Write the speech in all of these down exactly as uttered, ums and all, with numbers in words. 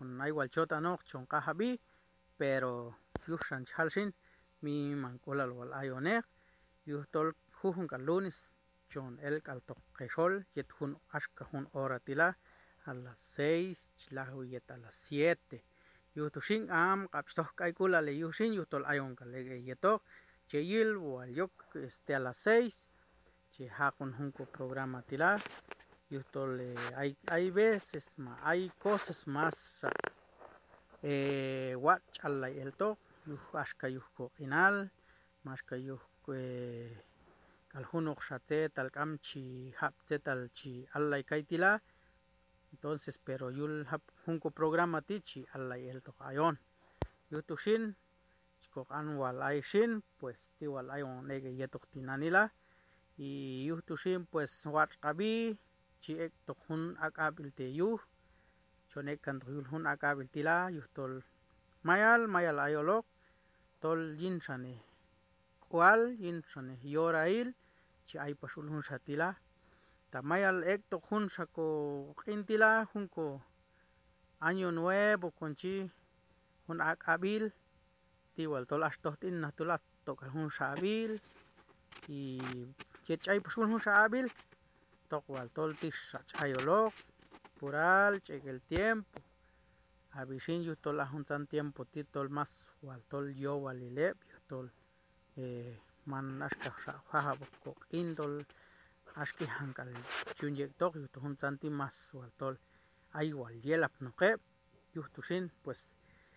con igual chota no chon kahabi pero yushan chalshin mi mancola lo ayoner yustol jujun kal lunes chon el kalto keshol yet jun ashka jun hora tila a las seis chlahu yet a las siete yutushin am kapstoh kaikula le yushin yutol ayon kalege yeto cheyil wal yok este a las seis che hakun junko programa tila yutol eh, hay hay veces más hay cosas más eh watch alla el to yuhashka yuhko inal mashka yuh kalhunok shatet al kamchi hapset al chi alla kaitila entonces pero yul hap junko programa tichi alla el to ayon yutushin chiko anwal aishin pues tiwal ayon nege yetok tinanila y yutushin pues watch qabi chi ek to hun akabil te yuh chonek kan yul hun akabil tila yuhtol mayal mayal ayolok tol jin shane kwal jin shane yorail chi ay pasul hun shatila ta mayal ek to hun shako qintila junko año nuevo conchi hun akabil tiwal tol ashtohtin natulat tokal hun shabil y chechay pasul hun shabil tokwal tol tish ayolok pural cheque el tiempo abishin yutol ajuntan tiempo titol más wal tol yo walileb yutol eh man ashka jaja bok indol ashki hankal chunyek tok yutun santi más wal tol ay wal yelap noqeb yutushin pues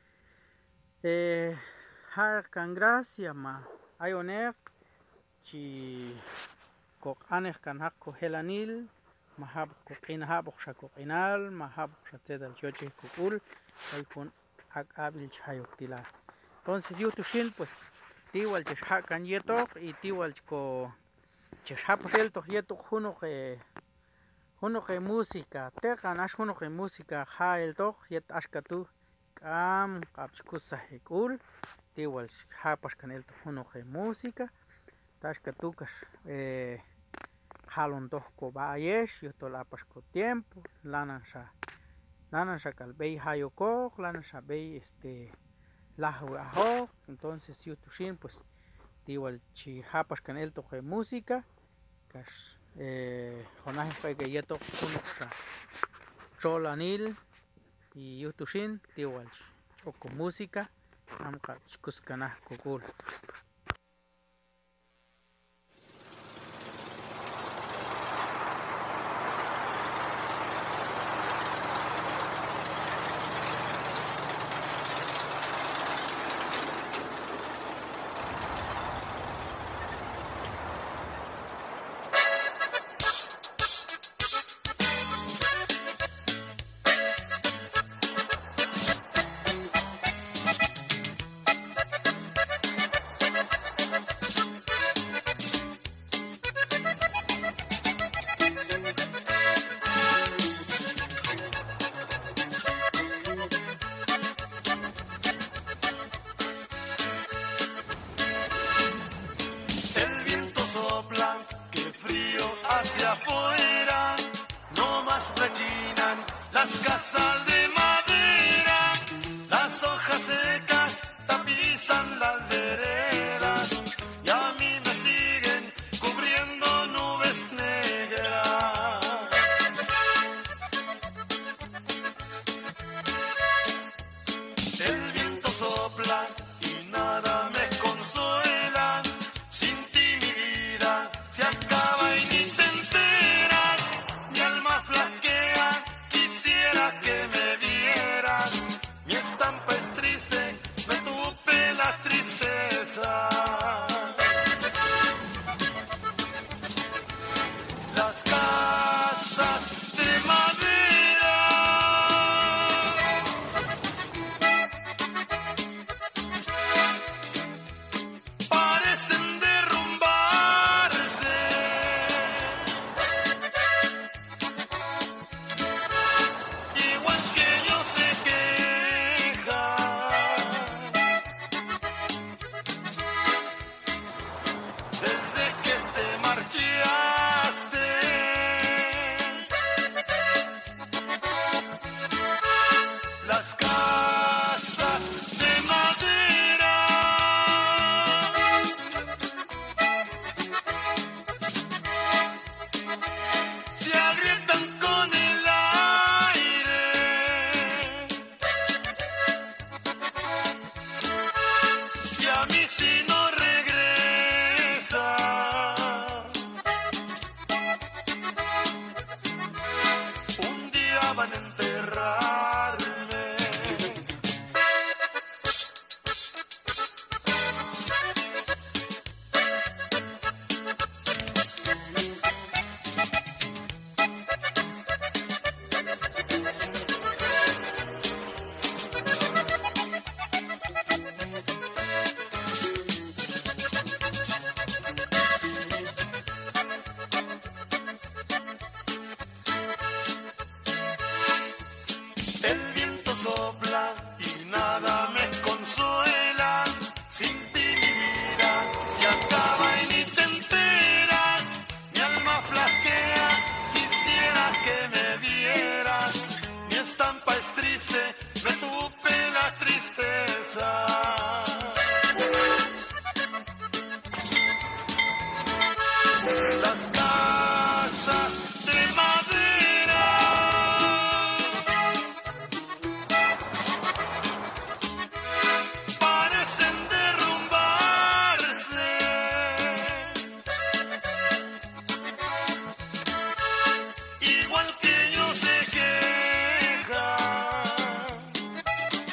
eh har kan gracia ma ayonek chi kok anek kan hakko helanil mahab koqin habok shakoqinal mahab shatedal choche kukul hay con akabil chayok tila entonces yutushin pues tiwal chha kan yetok y tiwal ko chha pelto yetok juno que juno que música te ganas juno que música ha el tok yet ashkatu kam kapskusa hekul tiwal ha paskan el juno que música tashkatu eh halon doch ko bayesh yutol apas ko tiempo lanansha lanansha kalbei hayoko lanansha bei este lahu aho entonces yutushin pues tiwal chi hapas kan el toque música kash eh jonah fue que yeto kunuksha cholanil y yutushin tiwal choko música amka chkuskana kokul. Hacia afuera, no más rechinan las casas de madera, las hojas secas tapizan las veredas y a mí me siguen cubriendo nubes negras. El viento sopla y nada me consuela, sin ti mi vida se acaba y ni te enteras, mi alma flaquea, quisiera que me vieras, mi estampa es triste, me tupe la tristeza. triste, me tupe la tristeza. Las casas de madera parecen derrumbarse, igual que ellos se quejan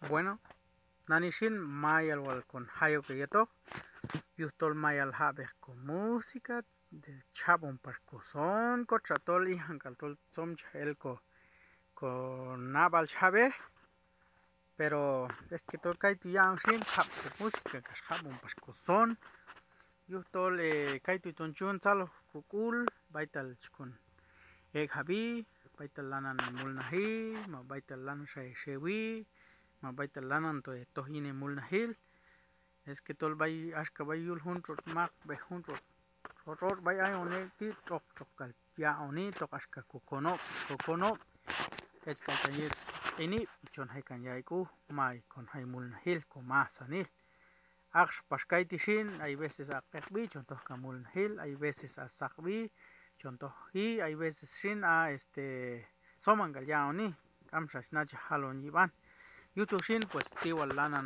Bueno, nanishin mayal wal con hayo que yeto. Yustol mayal habe con música del chabón percusión contra tol y hankal som el co con naval chabe. Pero es que tol kai tu yang shin hab música que chabón percusión. Yustol eh, kai tu tonchun salo kukul baital con ek habi baital lanan mulnahi ma baital lan shay shewi ma baital lanan to tohine mulnahil. Es que tol bay ashka bay yul huntrot mak be huntrot rotor bay ay one ti tok tokal ya oni tok ashka kokono kokono es ka tayet ini chon hay kan yai ku mai kon hay mulnahil ko masani aksh pashkai tishin hay veces a qbi chon tok kamulnahil hay veces a sakbi chon tok hi hay veces shin a este somangal ya oni kamshash nach halon yiban yutushin pues tiwal lanan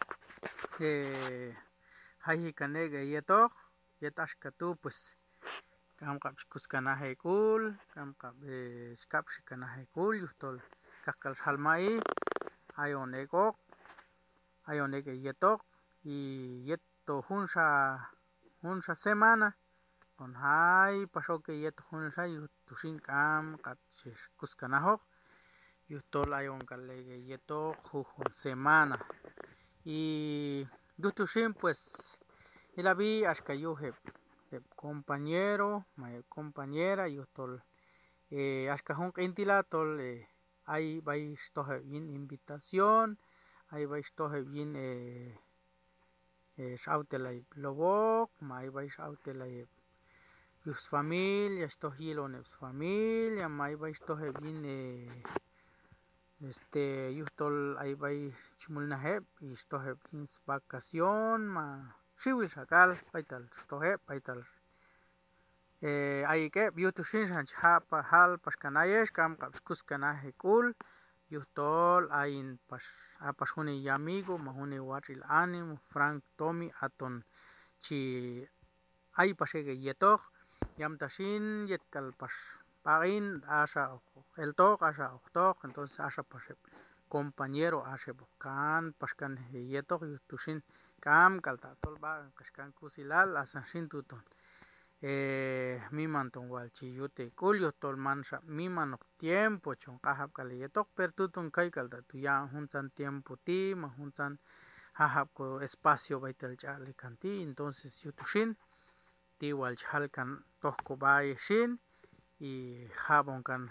eh hay kanege yetok yetash katu pues kam kap kuskana hay kul kam kap eh skap shikana hay kul yustol kakal halmai ayon ekok ayon ege yetok y yeto hunsha hunsha semana on hay pasó que yeto hunsha yutushin kam kap kuskana hok yustol ayon kalege yetok hun semana y yutushin pues y la vi hasta yo he, he compañero my compañera yo tol eh hasta un intila tol eh, ahí vais tohe bien invitación ahí vais tohe bien eh eh shautela lobok mai vais shautela yus familia esto hilones familia mai vais tohe bien eh este yustol ahí vais chimulnaheb y stoheb ins vacación ma shiwil shakal paital stoheb paital eh ahí que yutushin shan chapa hal paskanayesh kam kapskus kanahe kul yustol ain pas apas huni amigo ma huni watril ánimo Frank Tommy aton chi ahí pasege yetok yam tashin yetkal pas parin asha el tok asha tok entonces asha pashe compañero ashe bokan paskan yetok yutushin kam kalta tolba kashkan kusilal asan tuton eh mi manton walchi yute kulyo tol mansha mi manok tiempo chon kahap kal yetok per tuton kai kalta tu ya hunsan tiempo ti ma hunsan hahap ko espacio baitel chale kanti entonces yutushin ti wal chalkan tohko bay shin y jabon kan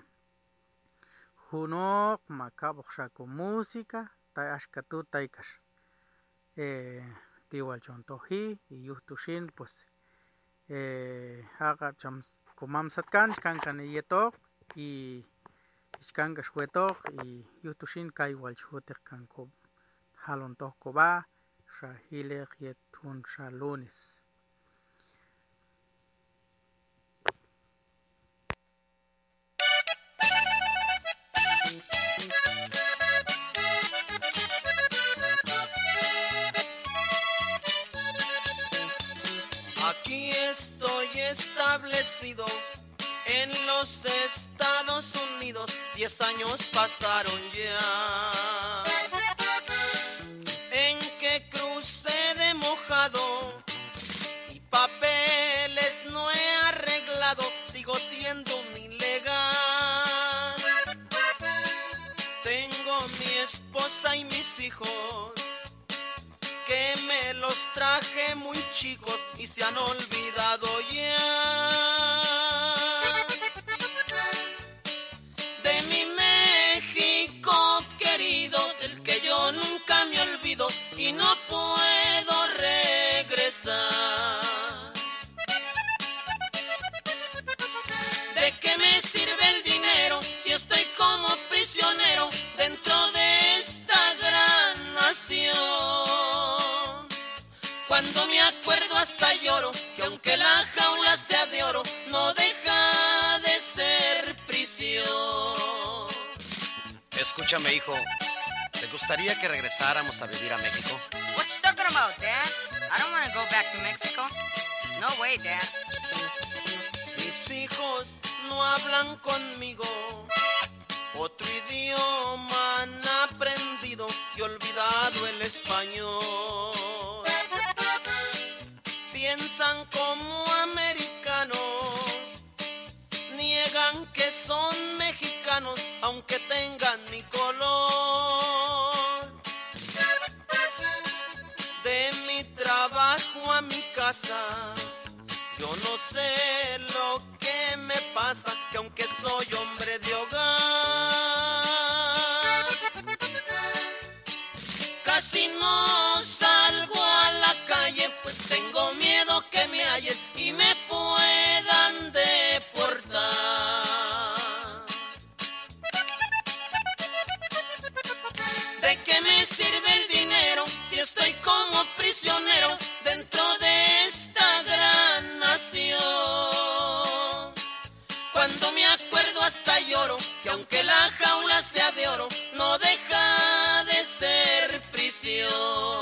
junok makabok shako música tay ashkatu taykash eh tiwal chontoji y yutushin pues eh haga chams komam satkan kan kan yetok y iskan gashwetok y yutushin kai wal chotek kan ko halon tohko ba shahile yetun shalunis. Aquí estoy establecido en los Estados Unidos, diez años pasaron ya, en que crucé de mojado y papeles no he arreglado, sigo siendo un ilegal. Tengo mi esposa y mis hijos, que me los traje muy chicos y se han olvidado ya de mi México querido, del que yo nunca me olvido y no puedo regresar. ¿De qué me sirve el dinero si estoy como prisionero dentro de esta gran nación? Cuando me acuerdo hasta lloro, que aunque la jaula sea de oro, no deja de ser prisión. Escúchame, hijo, ¿te gustaría que regresáramos a vivir a México? What you talking about, Dad? I don't want to go back to Mexico. No way, Dad. Mis hijos no hablan conmigo, otro idioma han aprendido y olvidan hablando el español. Piensan como americanos, niegan que son mexicanos, aunque tengan mi color. De mi trabajo a mi casa, yo no sé lo que me pasa, que aunque soy hombre de hogar, casi no salgo a la calle, pues tengo miedo que me hallen y me puedan deportar. ¿De qué me sirve el dinero si estoy como prisionero dentro de esta gran nación? Cuando me acuerdo hasta lloro, que aunque la jaula sea de oro, no deja de ser prisión.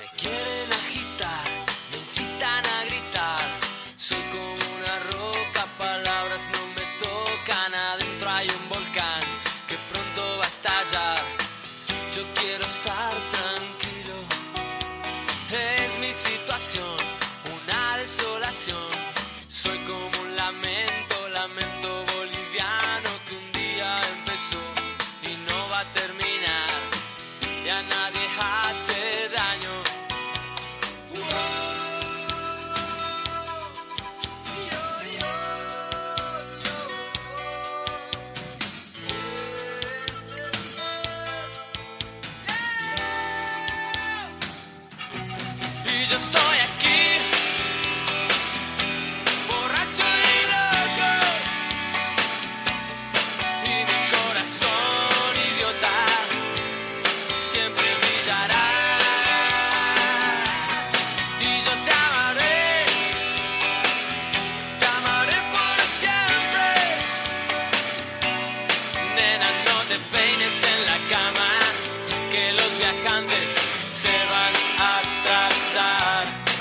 Me quieren agitar, me incitan a gritar. Soy como una roca, palabras no me tocan. Adentro hay un volcán que pronto va a estallar. Yo quiero estar tranquilo. Es mi situación, una desolación. Soy como un lamento, lamento boliviano que un día empezó y no va a terminar. Y a nadie hace daño. Y yo estoy aquí, borracho y loco, y mi corazón idiota siempre brillará. Y yo te amaré, te amaré por siempre. Nena, no te peines en la cama, que los viajantes se van a atrasar.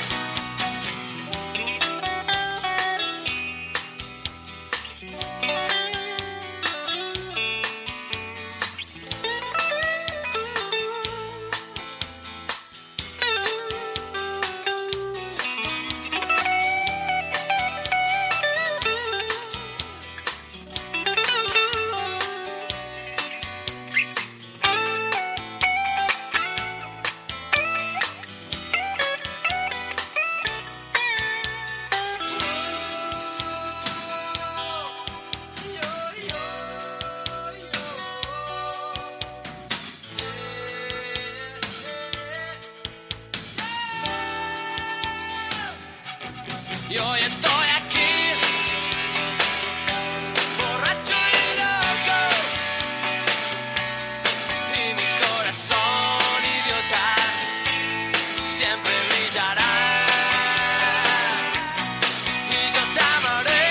Y hoy estoy aquí, borracho y loco, y mi corazón idiota siempre brillará. Y yo te amaré,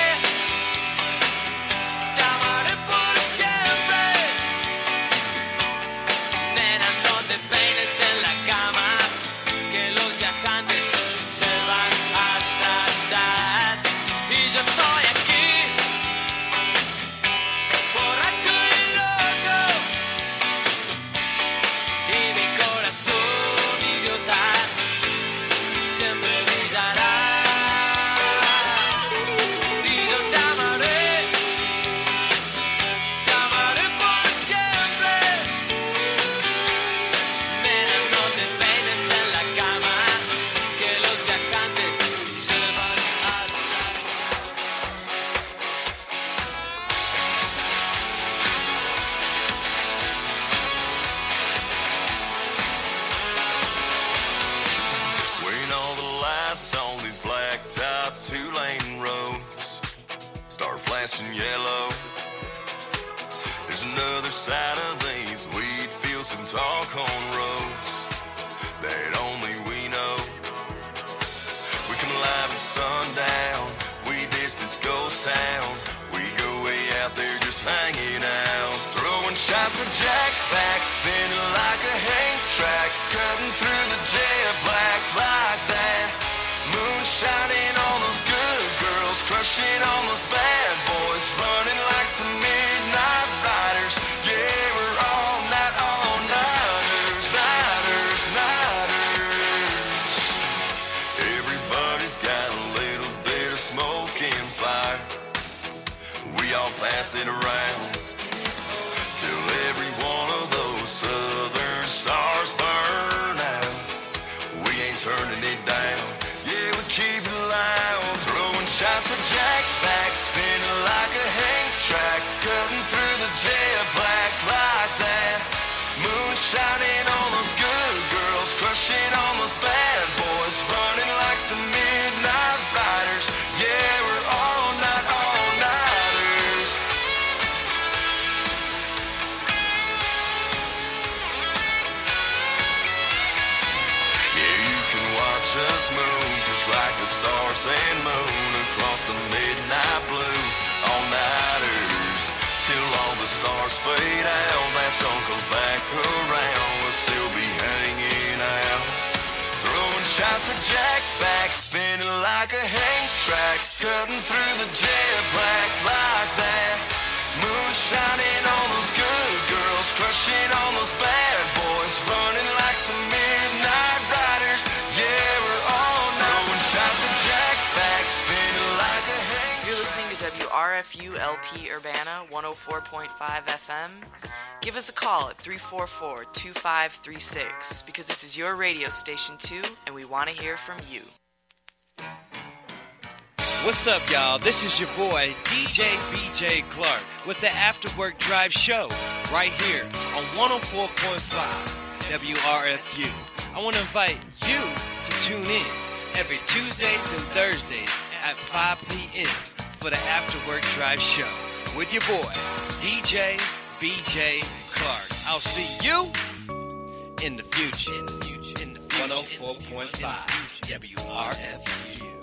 te amaré por siempre. Nena, no te peines en la cama, que los viajantes se van a atrasar. Y yo estoy aquí, borracho y loco, y mi corazón idiota siempre brillará. Y yo te amaré, te amaré por siempre. Nena, no te peines en la cama, que los viajantes se van a atrasar. When all the lights on these blacktop two-lane roads start flashing yellow, there's another side of these wheat fields and tall corn roads that only we know. We come alive at sundown, we diss this ghost town. We go way out there just hanging out, throwing shots of jackback, spinning like a Hank track, cutting through the jet black like that. Moonshining on those good girls, crushing on those bad boys, running like some midnight riders. Yeah, we're all night, all nighters, nighters, nighters. Everybody's got a little bit of smoke and fire. We all pass it around till every one of those southern stars burn out. We ain't turning it down. Yeah, we keep it loud, throwing shots of jackback, spinning like a Hank track, cutting through the jet black like that. Moonshining on those good girls, crushing on those bad boys, running like some midnight riders. Yeah, we're all night, all nighters. Yeah, you can watch us move just like the stars and moon across the midnight blue. All nighters till all the stars fade out. That sun comes back around, we'll still be hanging out. shots of Jack back, spinning like a Hank track, cutting through the jet black like that. Moon shining on those good girls, crushing on those bad boys, running like some midnight riders. Yeah, we're all throwing shots of Jack back, spinning like a Hank. You're listening to W R F U L P Urbana one oh four point five F M. Give us a call at three four four, two five three six because this is your radio station too, and we want to hear from you. What's up, y'all? This is your boy, D J B J Clark, with the After Work Drive Show, right here on one oh four point five W R F U. I want to invite you to tune in every Tuesdays and Thursdays at five p.m. for the After Work Drive Show with your boy, D J B J Clark. I'll see you in the future. In the future. In the future. one oh four point five W R F U.